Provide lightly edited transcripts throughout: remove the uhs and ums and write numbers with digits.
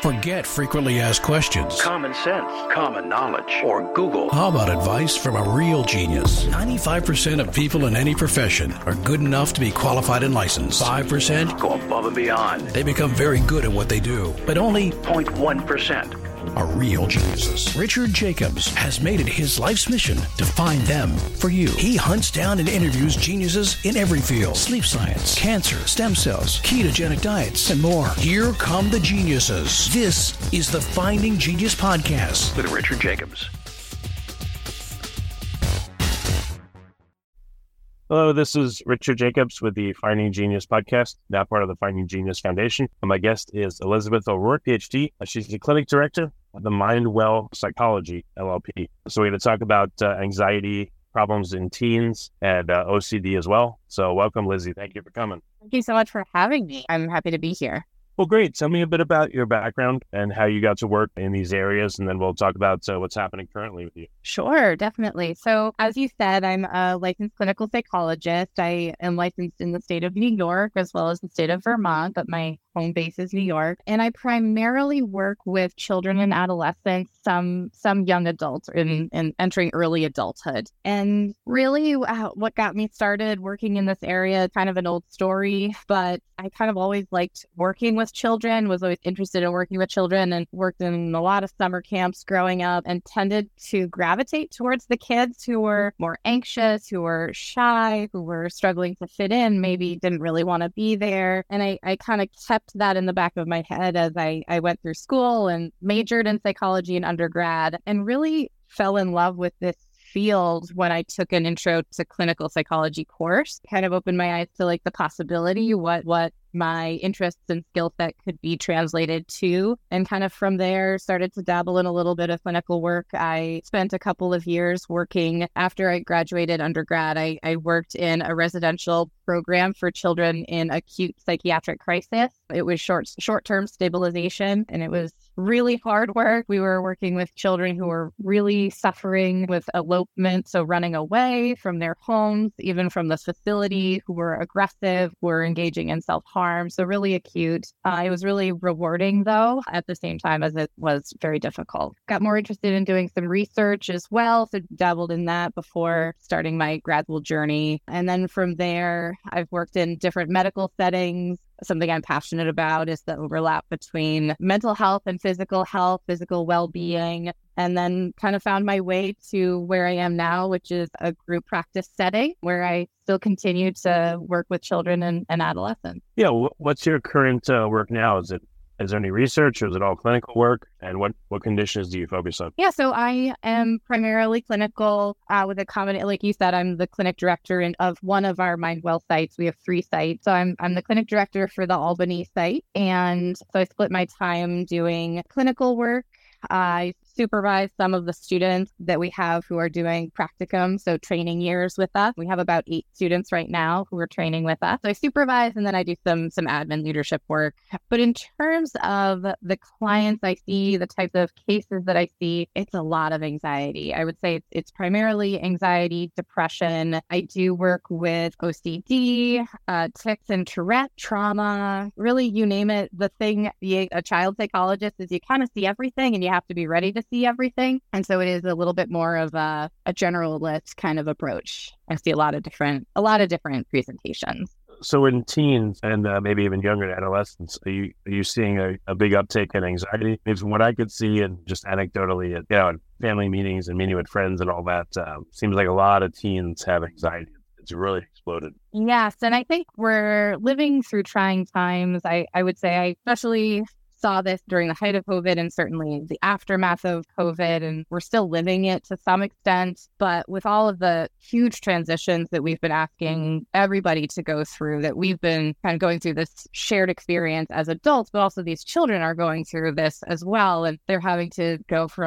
Forget frequently asked questions. Common sense, common knowledge, or Google. How about advice from a real genius? 95% of people in any profession are good enough to be qualified and licensed. 5% go above and beyond. They become very good at what they do, but only 0.1% are real geniuses. Richard Jacobs has made it his life's mission to find them for you. He hunts down and interviews geniuses in every field: sleep science, cancer, stem cells, ketogenic diets, and more. Here come the geniuses. This is the Finding Genius Podcast with Richard Jacobs. Hello, this is Richard Jacobs with the Finding Genius Podcast, now part of the Finding Genius Foundation. And my guest is Elizabeth O'Rourke, PhD. She's the clinic director of the Mindwell Psychology, LLP. So we're going to talk about anxiety problems in teens and OCD as well. So welcome, Lizzie. Thank you for coming. Thank you so much for having me. I'm happy to be here. Well, great. Tell me a bit about your background and how you got to work in these areas, and then we'll talk about what's happening currently with you. Sure, definitely. So as you said, I'm a licensed clinical psychologist. I am licensed in the state of New York as well as the state of Vermont, but my home base is New York. And I primarily work with children and adolescents, some young adults in entering early adulthood. And really what got me started working in this area, kind of an old story, but I kind of always liked working with children, was always interested in working with children, and worked in a lot of summer camps growing up, and tended to gravitate towards the kids who were more anxious, who were shy, who were struggling to fit in, maybe didn't really want to be there. And I kind of kept that in the back of my head as I went through school and majored in psychology in undergrad, and really fell in love with this field when I took an intro to clinical psychology course. Kind of opened my eyes to the possibility, what my interests and skill set could be translated to. And kind of from there, started to dabble in a little bit of clinical work. I spent a couple of years working after I graduated undergrad. I worked in a residential program for children in acute psychiatric crisis. It was short-term stabilization, and it was really hard work. We were working with children who were really suffering with elopement, so running away from their homes, even from the facility, who were aggressive, were engaging in self-harm. So really acute. It was really rewarding, though, at the same time as it was very difficult. Got more interested in doing some research as well, so dabbled in that before starting my grad school journey. And then from there, I've worked in different medical settings. Something I'm passionate about is the overlap between mental health and physical health, physical well-being, and then kind of found my way to where I am now, which is a group practice setting where I still continue to work with children and adolescents. Yeah. What's your current work now? Is there any research, or is it all clinical work? And what conditions do you focus on? Yeah, so I am primarily clinical with a common, like you said, I'm the clinic director of one of our Mindwell sites. We have 3 sites. So I'm the clinic director for the Albany site. And so I split my time doing clinical work. I supervise some of the students that we have who are doing practicum, so training years with us. We have about 8 students right now who are training with us. So I supervise, and then I do some admin leadership work. But in terms of the clients I see, the types of cases that I see, it's a lot of anxiety. I would say it's primarily anxiety, depression. I do work with OCD, tics and Tourette, trauma, really, you name it. The thing, being a child psychologist, is you kind of see everything, and you have to be ready to see everything. And so it is a little bit more of a generalist kind of approach. I see a lot of different presentations. So in teens and maybe even younger adolescents, are you seeing a big uptake in anxiety? Maybe from what I could see, and just anecdotally, at family meetings and meeting with friends and all that, seems like a lot of teens have anxiety. It's really exploded. Yes, and I think we're living through trying times. I would say I especially saw this during the height of COVID, and certainly the aftermath of COVID, and we're still living it to some extent. But with all of the huge transitions that we've been asking everybody to go through, that we've been kind of going through this shared experience as adults, but also these children are going through this as well. And they're having to go from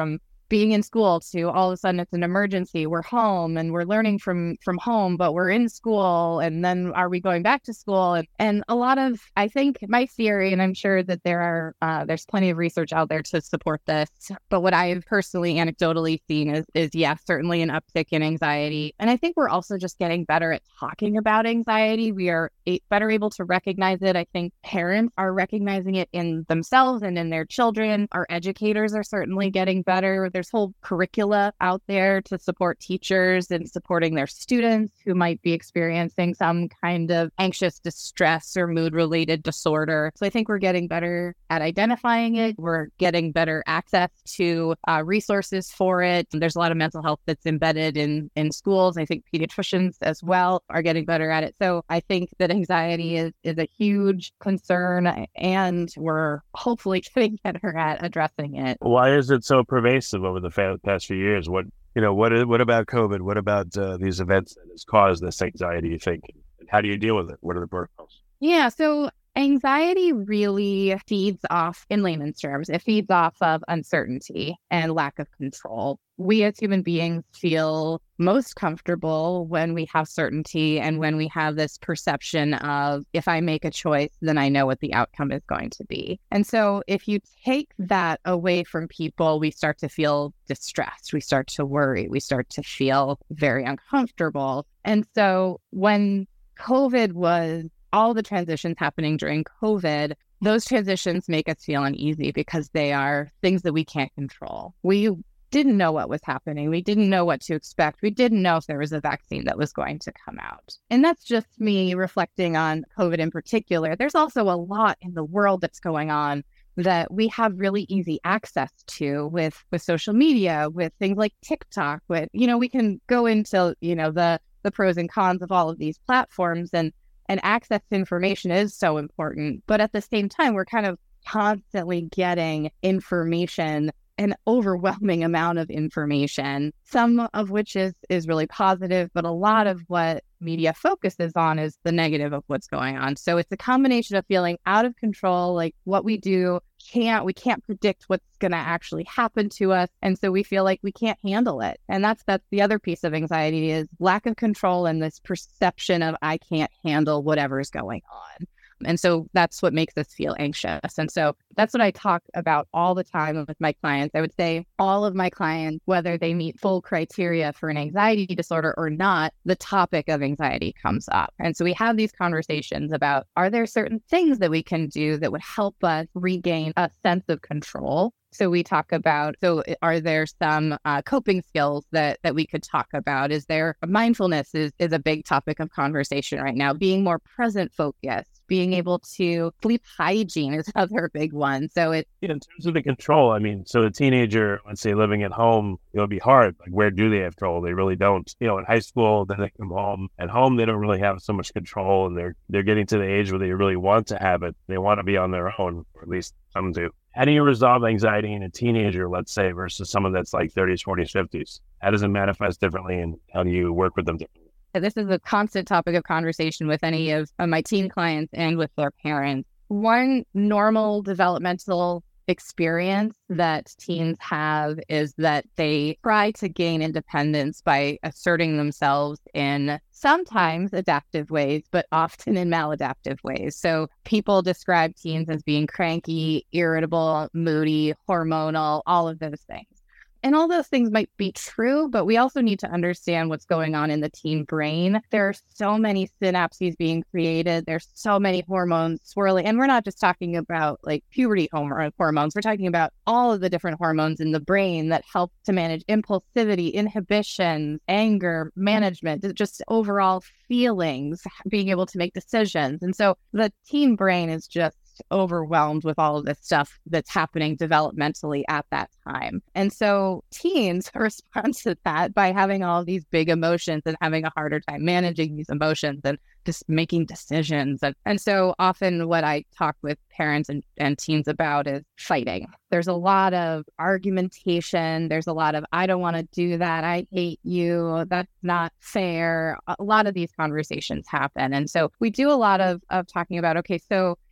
being in school to all of a sudden it's an emergency. We're home and we're learning from home, but we're in school. And then are we going back to school? And a lot of, I think my theory, and I'm sure that there's plenty of research out there to support this, but what I've personally anecdotally seen is yes, certainly an uptick in anxiety. And I think we're also just getting better at talking about anxiety. We are better able to recognize it. I think parents are recognizing it in themselves and in their children. Our educators are certainly getting better. There's whole curricula out there to support teachers and supporting their students who might be experiencing some kind of anxious distress or mood-related disorder. So I think we're getting better at identifying it. We're getting better access to resources for it. There's a lot of mental health that's embedded in schools. I think pediatricians as well are getting better at it. So I think that anxiety is a huge concern, and we're hopefully getting better at addressing it. Why is it so pervasive over the past few years? What about COVID? What about these events that has caused this anxiety, you think? And how do you deal with it? What are the protocols? Yeah, so anxiety really feeds off, in layman's terms, it feeds off of uncertainty and lack of control. We as human beings feel most comfortable when we have certainty and when we have this perception of, if I make a choice, then I know what the outcome is going to be. And so if you take that away from people, we start to feel distressed. We start to worry. We start to feel very uncomfortable. And so when COVID was all the transitions happening during COVID, those transitions make us feel uneasy because they are things that we can't control. We didn't know what was happening. We didn't know what to expect. We didn't know if there was a vaccine that was going to come out. And that's just me reflecting on COVID in particular. There's also a lot in the world that's going on that we have really easy access to with social media, with things like TikTok, we can go into, the pros and cons of all of these platforms, and access to information is so important. But at the same time, we're kind of constantly getting information, an overwhelming amount of information, some of which is really positive, but a lot of what media focuses on is the negative of what's going on. So it's a combination of feeling out of control, like what we do we can't predict what's going to actually happen to us. And so we feel like we can't handle it. And that's the other piece of anxiety is lack of control and this perception of I can't handle whatever's going on. And so that's what makes us feel anxious. And so that's what I talk about all the time with my clients. I would say all of my clients, whether they meet full criteria for an anxiety disorder or not, the topic of anxiety comes up. And so we have these conversations about, are there certain things that we can do that would help us regain a sense of control? So we talk about, are there some coping skills that we could talk about? Is there mindfulness is a big topic of conversation right now, being more present focused, being able to sleep hygiene is another big one. So in terms of the control, so a teenager, let's say living at home, it'll be hard. Like, where do they have control? They really don't. In high school, then they come home. At home, they don't really have so much control, and they're getting to the age where they really want to have it. They want to be on their own, or at least some do. How do you resolve anxiety in a teenager, let's say, versus someone that's like 30s, 40s, 50s? How does it manifest differently, and how do you work with them differently? This is a constant topic of conversation with any of my teen clients and with their parents. One normal developmental experience that teens have is that they try to gain independence by asserting themselves in sometimes adaptive ways, but often in maladaptive ways. So people describe teens as being cranky, irritable, moody, hormonal, all of those things. And all those things might be true, but we also need to understand what's going on in the teen brain. There are so many synapses being created. There's so many hormones swirling. And we're not just talking about like puberty hormones. We're talking about all of the different hormones in the brain that help to manage impulsivity, inhibition, anger, management, just overall feelings, being able to make decisions. And so the teen brain is just overwhelmed with all of this stuff that's happening developmentally at that time. And so teens respond to that by having all these big emotions and having a harder time managing these emotions and just making decisions. And so often what I talk with parents and teens about is fighting. There's a lot of argumentation. There's a lot of, I don't want to do that. I hate you. That's not fair. A lot of these conversations happen. And so we do a lot of talking about, okay, so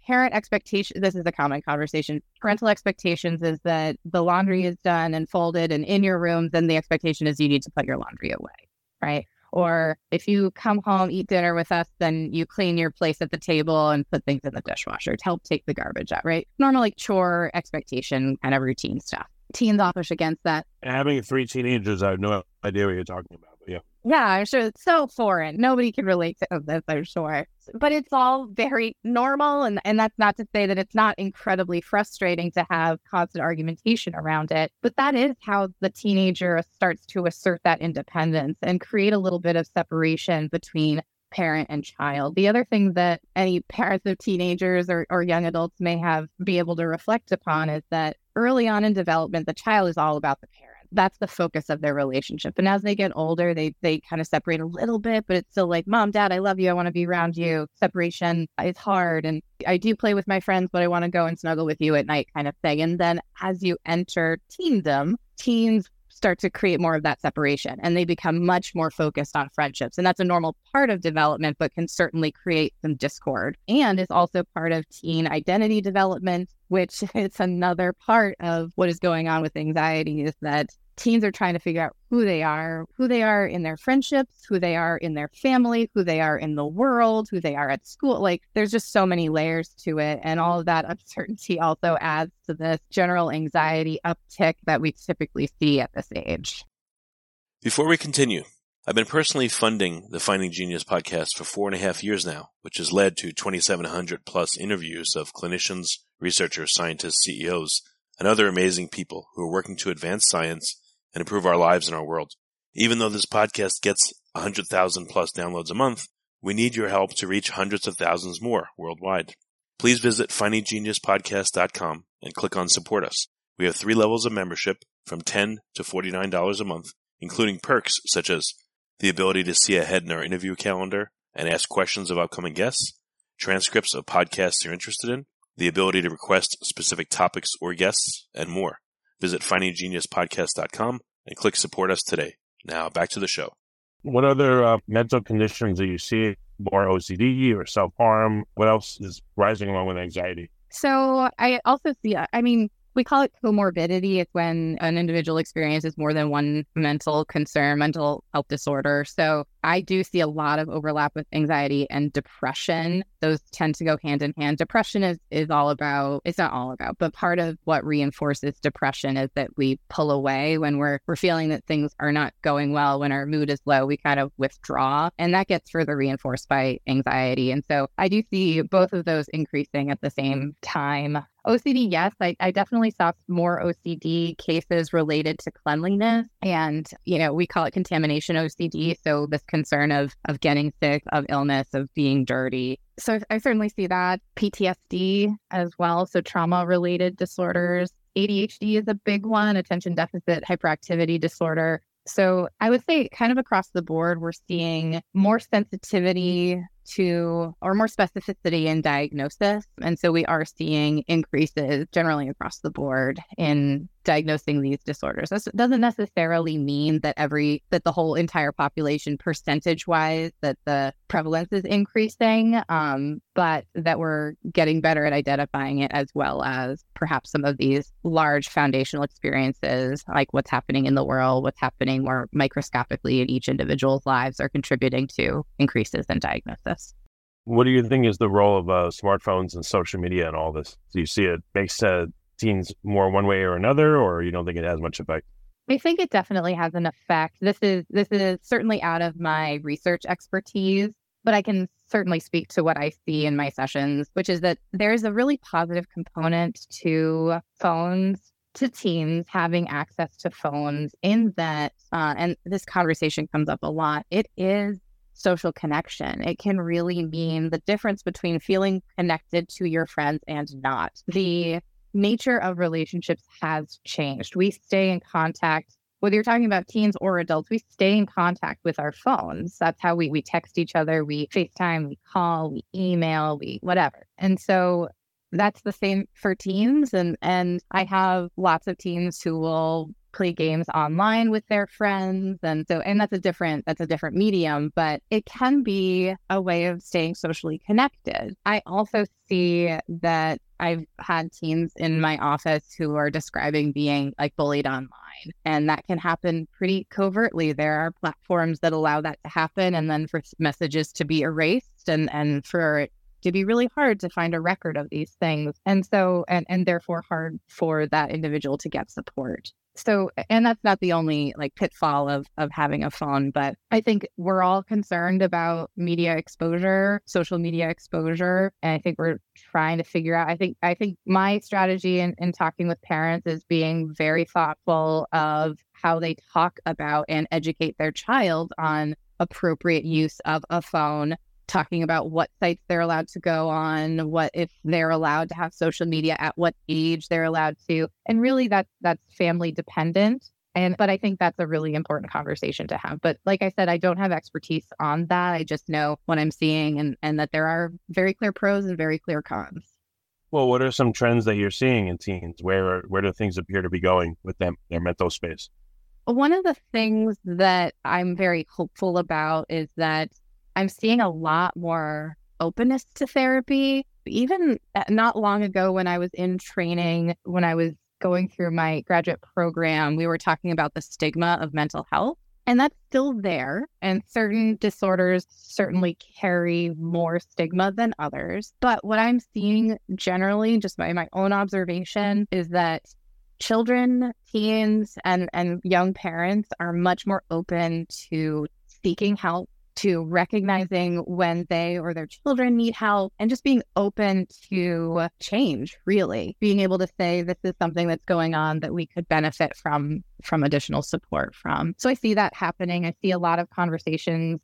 parent expectation, this is a common conversation. Parental expectations is that the laundry is done and folded and in your room, then the expectation is you need to put your laundry away, right? Or if you come home, eat dinner with us, then you clean your place at the table and put things in the dishwasher to help take the garbage out, right? Normal like chore expectation kind of routine stuff. Teens often push against that. Having 3 teenagers, I have no idea what you're talking about. But yeah. Yeah, I'm sure it's so foreign. Nobody can relate to this, I'm sure. But it's all very normal. And that's not to say that it's not incredibly frustrating to have constant argumentation around it. But that is how the teenager starts to assert that independence and create a little bit of separation between parent and child. The other thing that any parents of teenagers or young adults may be able to reflect upon is that early on in development, the child is all about the parent. That's the focus of their relationship. And as they get older, they kind of separate a little bit, but it's still like, Mom, Dad, I love you. I want to be around you. Separation is hard. And I do play with my friends, but I want to go and snuggle with you at night kind of thing. And then as you enter teendom, teens start to create more of that separation and they become much more focused on friendships. And that's a normal part of development, but can certainly create some discord and is also part of teen identity development, which is another part of what is going on with anxiety is that teens are trying to figure out who they are in their friendships, who they are in their family, who they are in the world, who they are at school. Like there's just so many layers to it. And all of that uncertainty also adds to this general anxiety uptick that we typically see at this age. Before we continue, I've been personally funding the Finding Genius podcast for 4.5 years now, which has led to 2,700 plus interviews of clinicians, researchers, scientists, CEOs, and other amazing people who are working to advance science and improve our lives and our world. Even though this podcast gets 100,000 plus downloads a month, we need your help to reach hundreds of thousands more worldwide. Please visit findinggeniuspodcast.com and click on Support Us. We have 3 levels of membership from $10 to $49 a month, including perks such as the ability to see ahead in our interview calendar and ask questions of upcoming guests, transcripts of podcasts you're interested in, the ability to request specific topics or guests, and more. Visit findinggeniuspodcast.com and click Support Us today. Now back to the show. What other mental conditions do you see? More OCD or self-harm? What else is rising along with anxiety? So I also see, we call it comorbidity. It's when an individual experiences more than one mental concern, mental health disorder. So I do see a lot of overlap with anxiety and depression. Those tend to go hand in hand. Depression is all about, it's not all about, but part of what reinforces depression is that we pull away when we're feeling that things are not going well. When our mood is low, we kind of withdraw, and that gets further reinforced by anxiety. And so I do see both of those increasing at the same time. OCD, yes, I definitely saw more OCD cases related to cleanliness. And, we call it contamination OCD. So this concern of getting sick, of illness, of being dirty. So I certainly see that. PTSD as well. So trauma-related disorders. ADHD is a big one, attention deficit hyperactivity disorder. So I would say kind of across the board, we're seeing more sensitivity to, or more specificity in diagnosis. And so we are seeing increases generally across the board in diagnosing these disorders. This doesn't necessarily mean that the whole entire population percentage-wise that the prevalence is increasing, but that we're getting better at identifying it, as well as perhaps some of these large foundational experiences, like what's happening in the world, what's happening more microscopically in each individual's lives, are contributing to increases in diagnosis. What do you think is the role of smartphones and social media and all this? Do you see it makes teens more one way or another, or you don't think it has much effect? I think it definitely has an effect. This is certainly out of my research expertise, but I can certainly speak to what I see in my sessions, which is that there's a really positive component to phones, to teens having access to phones, in that, and this conversation comes up a lot, it is social connection. It can really mean the difference between feeling connected to your friends and not. The nature of relationships has changed. We stay in contact, whether you're talking about teens or adults, we stay in contact with our phones. That's how we text each other, we FaceTime, we call, we email, we whatever. And so that's the same for teens. And I have lots of teens who will play games online with their friends. And that's a different medium, but it can be a way of staying socially connected. I also see that I've had teens in my office who are describing being like bullied online, and that can happen pretty covertly. There are platforms that allow that to happen, and then for messages to be erased and for it to be really hard to find a record of these things. And so, and therefore hard for that individual to get support. So, and that's not the only like pitfall of having a phone, but I think we're all concerned about media exposure, social media exposure. And I think we're trying to figure out, I think my strategy in talking with parents is being very thoughtful of how they talk about and educate their child on appropriate use of a phone, talking about what sites they're allowed to go on, what if they're allowed to have social media, at what age they're allowed to. And really that's family dependent. But I think that's a really important conversation to have. But like I said, I don't have expertise on that. I just know what I'm seeing and that there are very clear pros and very clear cons. Well, what are some trends that you're seeing in teens? Where do things appear to be going with them, their mental space? One of the things that I'm very hopeful about is that I'm seeing a lot more openness to therapy. Even not long ago when I was in training, when I was going through my graduate program, we were talking about the stigma of mental health, and that's still there. And certain disorders certainly carry more stigma than others. But what I'm seeing generally, just by my own observation, is that children, teens, and young parents are much more open to seeking help, to recognizing when they or their children need help, and just being open to change, really. Being able to say, this is something that's going on that we could benefit from additional support from. So I see that happening. I see a lot of conversations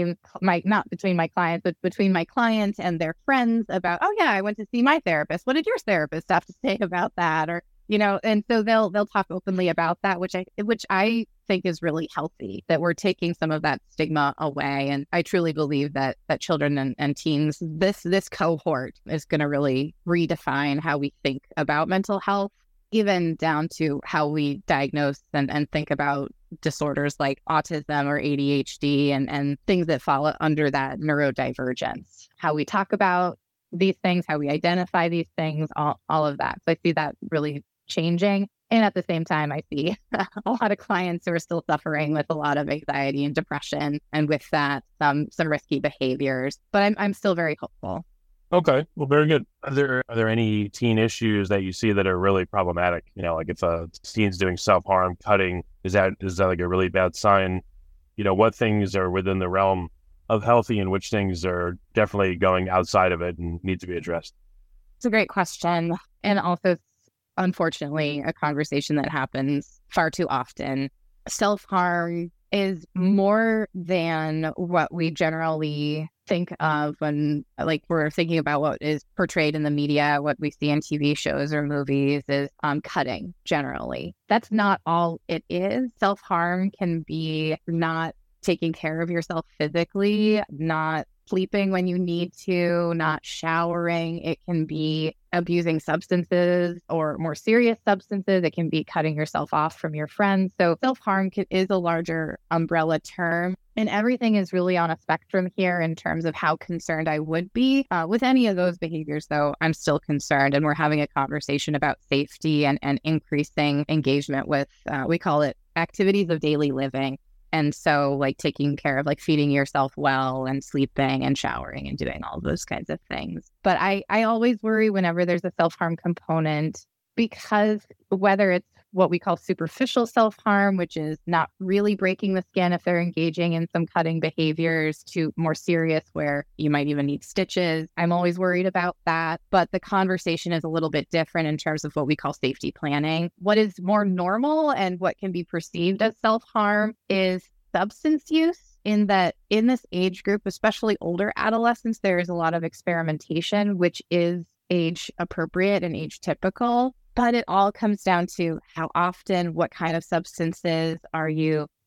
not between my clients, but between my clients and their friends about, oh yeah, I went to see my therapist. What did your therapist have to say about that? Or, and so they'll talk openly about that, which I think is really healthy, that we're taking some of that stigma away. And I truly believe that children and teens, this cohort is going to really redefine how we think about mental health, even down to how we diagnose and think about disorders like autism or ADHD and things that fall under that neurodivergence. How we talk about these things, how we identify these things, all of that. So I see that really changing. And at the same time, I see a lot of clients who are still suffering with a lot of anxiety and depression, and with that, some risky behaviors. But I'm still very hopeful. Okay, well, very good. Are there any teen issues that you see that are really problematic? Like if a teen's doing self-harm, cutting, is that like a really bad sign? What things are within the realm of healthy and which things are definitely going outside of it and need to be addressed? It's a great question. And also, unfortunately, a conversation that happens far too often. Self-harm is more than what we generally think of when we're thinking about what is portrayed in the media, what we see in TV shows or movies is cutting generally. That's not all it is. Self-harm can be not taking care of yourself physically, not sleeping when you need to, not showering. It can be abusing substances or more serious substances. It can be cutting yourself off from your friends. So self-harm is a larger umbrella term. And everything is really on a spectrum here in terms of how concerned I would be. With any of those behaviors, though, I'm still concerned. And we're having a conversation about safety and increasing engagement with, we call it activities of daily living. And so taking care of feeding yourself well and sleeping and showering and doing all those kinds of things. But I always worry whenever there's a self-harm component, because whether it's what we call superficial self-harm, which is not really breaking the skin if they're engaging in some cutting behaviors, to more serious where you might even need stitches. I'm always worried about that. But the conversation is a little bit different in terms of what we call safety planning. What is more normal and what can be perceived as self-harm is substance use, in that in this age group, especially older adolescents, there is a lot of experimentation, which is age appropriate and age typical. But it all comes down to how often, what kind of substances are you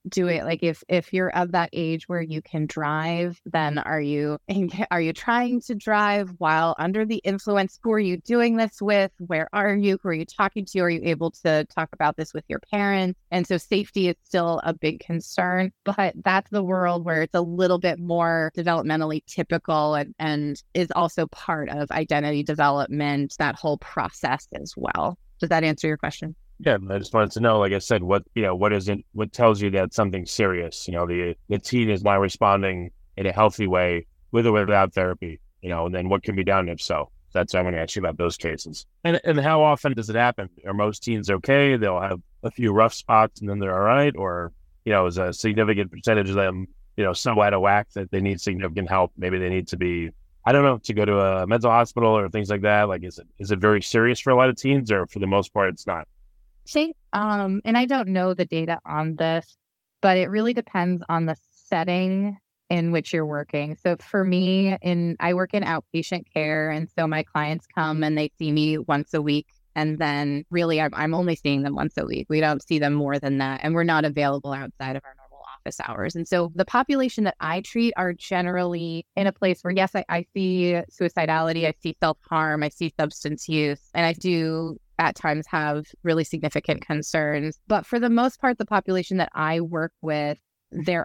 do it like if you're of that age where you can drive, then are you trying to drive while under the influence? Who are you doing this with? Where are you? Who are you talking to? Are you able to talk about this with your parents? And so safety is still a big concern, but that's the world where it's a little bit more developmentally typical and is also part of identity development, that whole process as well. Does that answer your question? Yeah, I just wanted to know, like I said, what tells you that something's serious? The teen is not responding in a healthy way with or without therapy, and then what can be done if so. That's what I'm going to ask you about those cases. And how often does it happen? Are most teens okay? They'll have a few rough spots and then they're all right? Or, is a significant percentage of them, so out of whack that they need significant help? Maybe they need to be, I don't know, to go to a mental hospital or things like that. Like, is it very serious for a lot of teens, or for the most part, it's not? And I don't know the data on this, but it really depends on the setting in which you're working. So for me, I work in outpatient care, and so my clients come and they see me once a week, and then really I'm only seeing them once a week. We don't see them more than that, and we're not available outside of our normal office hours. And so the population that I treat are generally in a place where, yes, I see suicidality, I see self-harm, I see substance use, and I do at times have really significant concerns. But for the most part, the population that I work with, there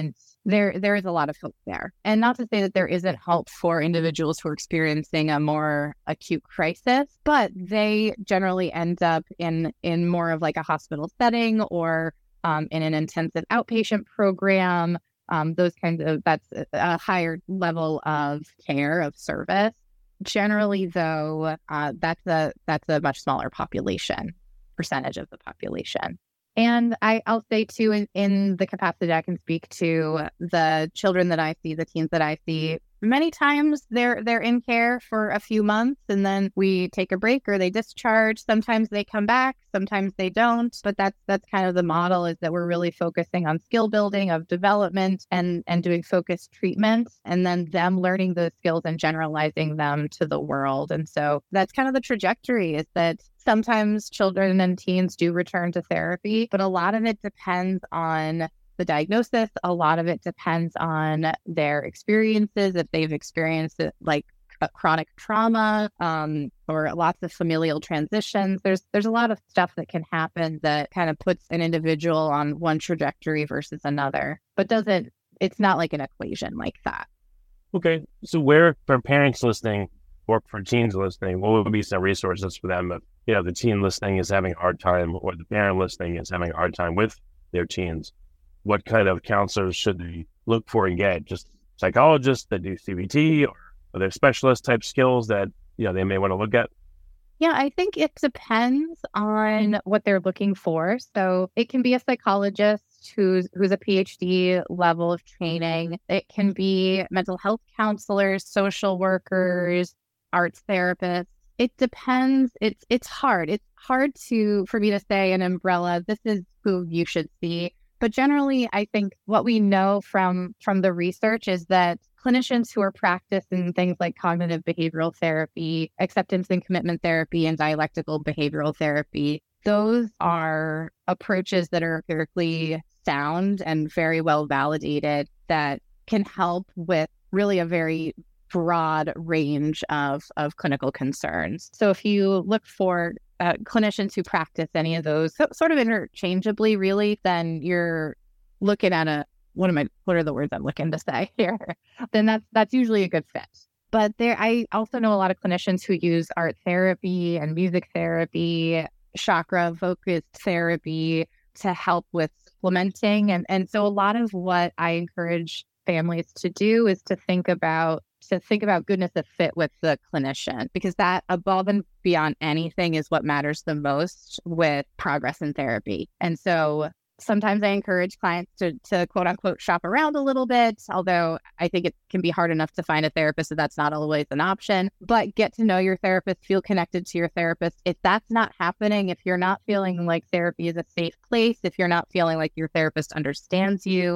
is a lot of hope there. And not to say that there isn't help for individuals who are experiencing a more acute crisis, but they generally end up in more of like a hospital setting or in an intensive outpatient program. Those kinds of, that's a higher level of care, of service. Generally, though, that's a much smaller percentage of the population. And I'll say, too, in the capacity I can speak to the children that I see, the teens that I see, many times they're in care for a few months and then we take a break or they discharge. Sometimes they come back, sometimes they don't. But that's kind of the model, is that we're really focusing on skill building of development and doing focused treatment, and then them learning those skills and generalizing them to the world. And so that's kind of the trajectory, is that sometimes children and teens do return to therapy, but a lot of it depends on the diagnosis. A lot of it depends on their experiences, if they've experienced it, like a chronic trauma or lots of familial transitions. There's a lot of stuff that can happen that kind of puts an individual on one trajectory versus another, but it's not like an equation like that. Okay. So where, for parents listening or for teens listening, what would be some resources for them if, the teen listening is having a hard time, or the parent listening is having a hard time with their teens? What kind of counselors should they look for and get? Just psychologists that do CBT, or are there specialist type skills that, they may want to look at? Yeah, I think it depends on what they're looking for. So it can be a psychologist who's a PhD level of training. It can be mental health counselors, social workers, arts therapists. It depends. It's hard. It's hard for me to say an umbrella, this is who you should see. But generally, I think what we know from the research is that clinicians who are practicing things like cognitive behavioral therapy, acceptance and commitment therapy, and dialectical behavioral therapy, those are approaches that are empirically sound and very well validated that can help with really a very broad range of clinical concerns. So if you look for clinicians who practice any of those sort of interchangeably, really, then you're looking at what are the words I'm looking to say here? Then that's usually a good fit. But I also know a lot of clinicians who use art therapy and music therapy, chakra focused therapy to help with supplementing. And so a lot of what I encourage families to do is to think about goodness of fit with the clinician, because that, above and beyond anything, is what matters the most with progress in therapy. And so sometimes I encourage clients to quote unquote shop around a little bit, although I think it can be hard enough to find a therapist, so that's not always an option. But get to know your therapist, feel connected to your therapist. If that's not happening, if you're not feeling like therapy is a safe place, if you're not feeling like your therapist understands you,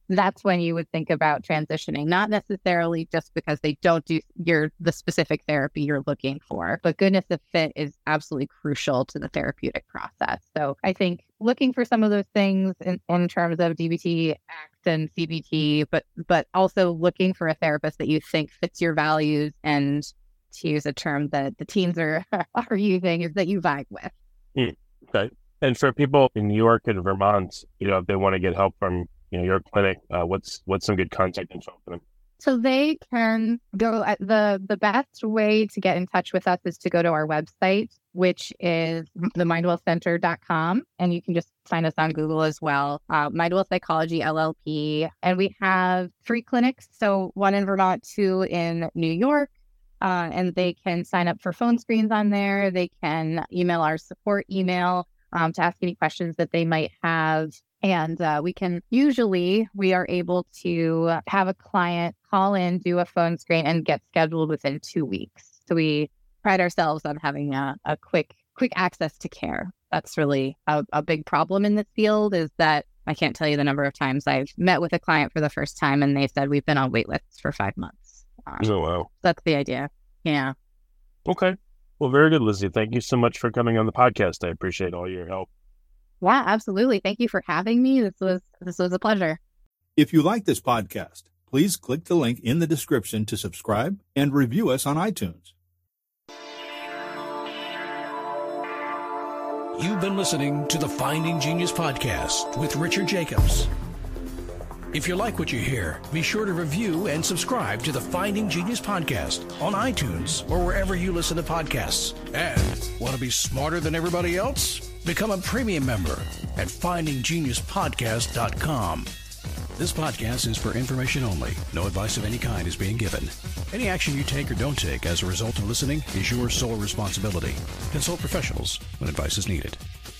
that's when you would think about transitioning, not necessarily just because they don't do the specific therapy you're looking for, but goodness of fit is absolutely crucial to the therapeutic process. So I think looking for some of those things in terms of DBT, ACT, and CBT, but also looking for a therapist that you think fits your values, and to use a term that the teens are using, is that you vibe with. Okay. And for people in New York and Vermont, if they want to get help from your clinic, what's some good contact info for them? So they can go at the best way to get in touch with us is to go to our website, which is themindwellcenter.com. And you can just find us on Google as well. Mindwell Psychology LLP. And we have 3 clinics. So 1 in Vermont, 2 in New York. And they can sign up for phone screens on there. They can email our support email to ask any questions that they might have. And we are able to have a client call in, do a phone screen, and get scheduled within 2 weeks. So we pride ourselves on having a quick access to care. That's really a big problem in this field, is that I can't tell you the number of times I've met with a client for the first time and they said, we've been on wait lists for 5 months. Oh, wow. That's the idea. Yeah. Okay. Well, very good, Lizzie. Thank you so much for coming on the podcast. I appreciate all your help. Yeah, absolutely. Thank you for having me. This was a pleasure. If you like this podcast, please click the link in the description to subscribe and review us on iTunes. You've been listening to the Finding Genius podcast with Richard Jacobs. If you like what you hear, be sure to review and subscribe to the Finding Genius podcast on iTunes or wherever you listen to podcasts. And want to be smarter than everybody else? Become a premium member at findinggeniuspodcast.com. This podcast is for information only. No advice of any kind is being given. Any action you take or don't take as a result of listening is your sole responsibility. Consult professionals when advice is needed.